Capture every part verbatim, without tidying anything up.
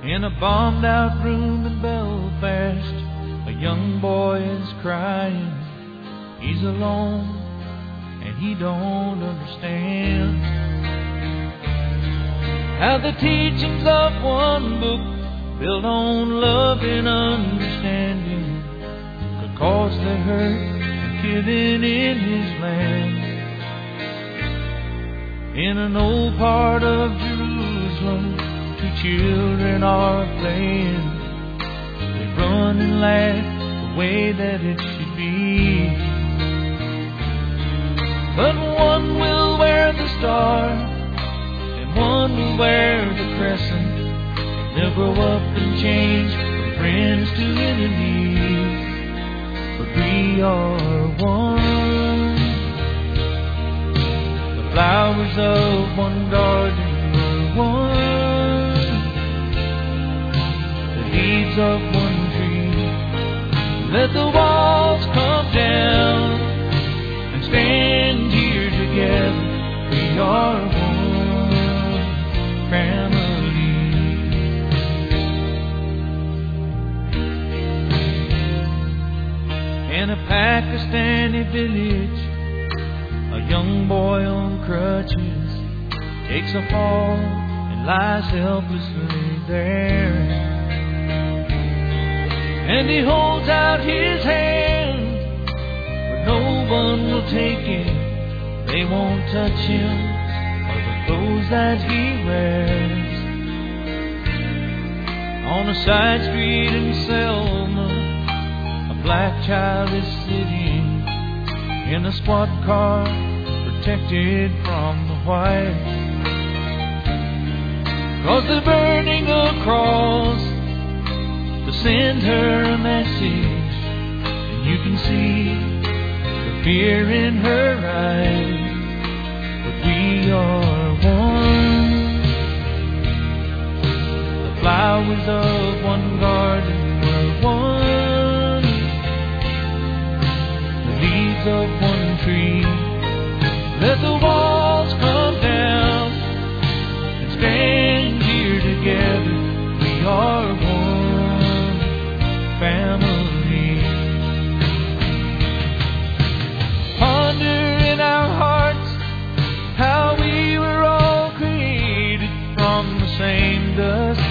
In a bombed out room in Belfast, a young boy is crying. He's alone and he don't understand how the teachings of one book, built on love and understanding, could cause the hurt and killing in his land. In an old part of Jerusalem, two children are playing. They run and laugh the way that it should be. But one will wear the star, and one will wear the crescent. They'll grow up and change from friends to enemies, but we are one. The flowers of one garden are one, the leaves of one tree. Let the walls come down and stand here together. We are one family. In a Pakistani village, a young boy on crutches takes a fall and lies helplessly there. And he holds out his hand, but no one will take him. They won't touch him or the clothes that he wears. On a side street in Selma, a black child is sitting in a squad car, protected from the white. 'Cause they're burning a cross to send her a message, and you can see the fear in her eyes. But we are one. The flowers of one garden are one, the leaves of one tree. Let the walls come down and stand here together. We are one family. Ponder in our hearts how we were all created from the same dust,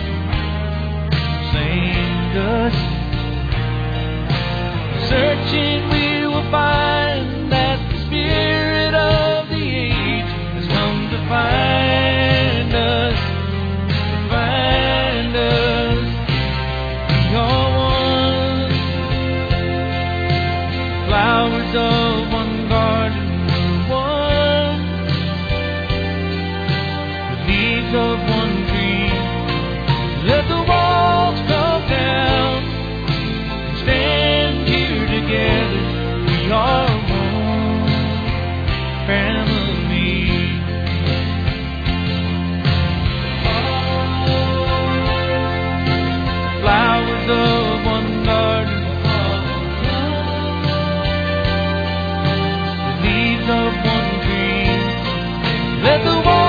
same dust. Searching we will find that the spirit of the age has come to find us, to find us. We are one. Flowers of one garden are one, the leaves of one tree. Let the walls come down and stand here together. We are one family. Flowers of one garden, the leaves of one tree. Let the walls